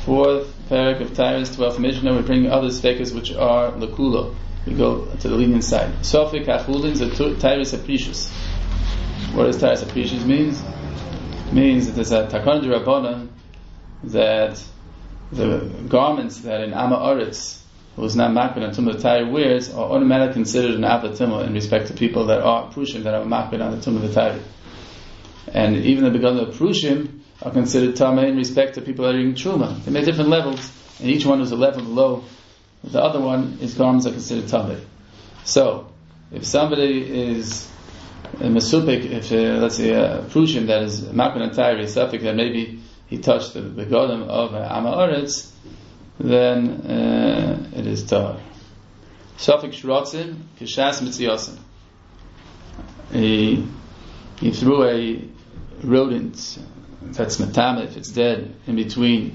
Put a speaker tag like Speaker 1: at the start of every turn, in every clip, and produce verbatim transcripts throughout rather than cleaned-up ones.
Speaker 1: fourth parak of Tyrus, twelfth Mishnah, we bring other speakers which are Lakula. We go to the lenient side. Sofik Achulin, the Tyrus Aprecious. What does Tyrus Aprecious means? It means that there's a Takon Rabbanan that the garments that in Amma Oretz, who is not makbid on Tumah the Tyre wears, are automatically considered an Ava Tumah in respect to people that are Prushim, that are makbid on the Tumah the Tyre. And even the begun of Prushim are considered Tameh in respect to people that are eating Truma. They make different levels, and each one is a level below the other one. His garments are considered Tameh. So, if somebody is a Mesupik, if uh, let's say a Prushim that is makbid on Tyre, is suffix that maybe he touched the, the Godam of uh, Amma Oretz, then uh, it is Tar. Sofik Shrotzim, Kishas Mitziyosim. He, he threw a rodent that's matama if it's dead in between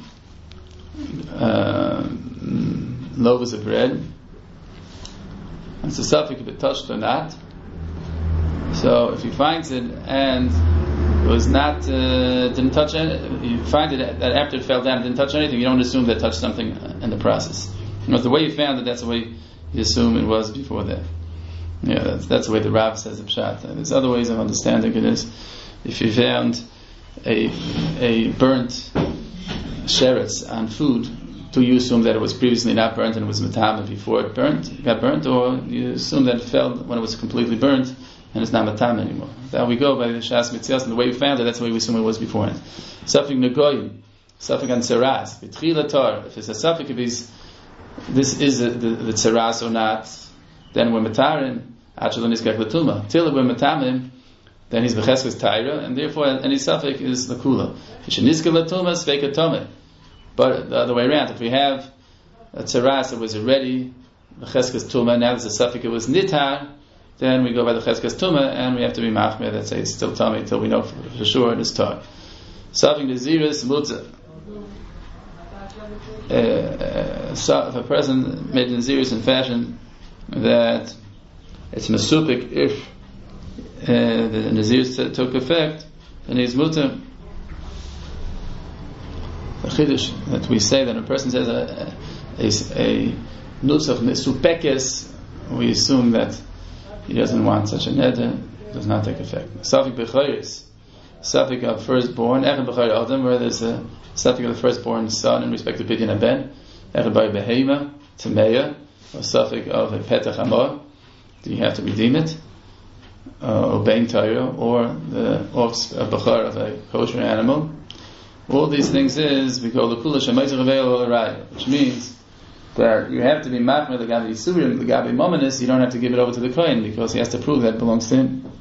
Speaker 1: uh, loaves of bread. It's a suffix if it touched or not. So if he finds it and it was not uh, didn't touch any, you find it that after it fell down it didn't touch anything, you don't assume that it touched something in the process. You know, the way you found it, that's the way you assume it was before that. Yeah, that's, that's the way the Rav says the Pshat. There's other ways of understanding it. Is if you found a a burnt sheretz on food, do you assume that it was previously not burnt and it was matama before it burnt, got burnt, or you assume that it fell when it was completely burnt and it's not matama anymore? That we go by the Shas Mitzias, and the way we found it, that's the way we assume it was beforehand. Safik negoyim, safik on tzeras, v'tchila tar. If it's a safik, if he's this is a, the, the tzeras or not, then we're matarin, actually niskach l'tuma. Till we're matamim, then he's b'cheskes taira, and therefore any suffix is lakula. V'sheniska l'tuma sveika tome. But the other way around, if we have a tzeras that was already b'cheskes tuma, now there's a suffix it was nitar, then we go by the cheskes tuma, and we have to be machmir that say it's still tummy until we know for, for sure it is tar. Suffix naziris mutza. Uh, uh, so if a person made naziris in fashion that it's mesupik if uh, the naziris took effect, then he's muta. The chiddush that we say that a person says a a, a nusach mesupekes, we assume that he doesn't want such a neder, does not take effect. Safik b'chayis, safik of firstborn, echad b'chay adam, where there's a safik of the firstborn son in respect to pidyon haben, echad by behema, tameya, or safik of a petach amor, do you have to redeem it, uh, obeying Torah, or the offspring of b'char of a kosher animal. All these things is, we call the kula shemayzer reveil l'raya, which means that you have to be machmer the gabi yisurim, the gabi mominus. You don't have to give it over to the kohen because he has to prove that it belongs to him.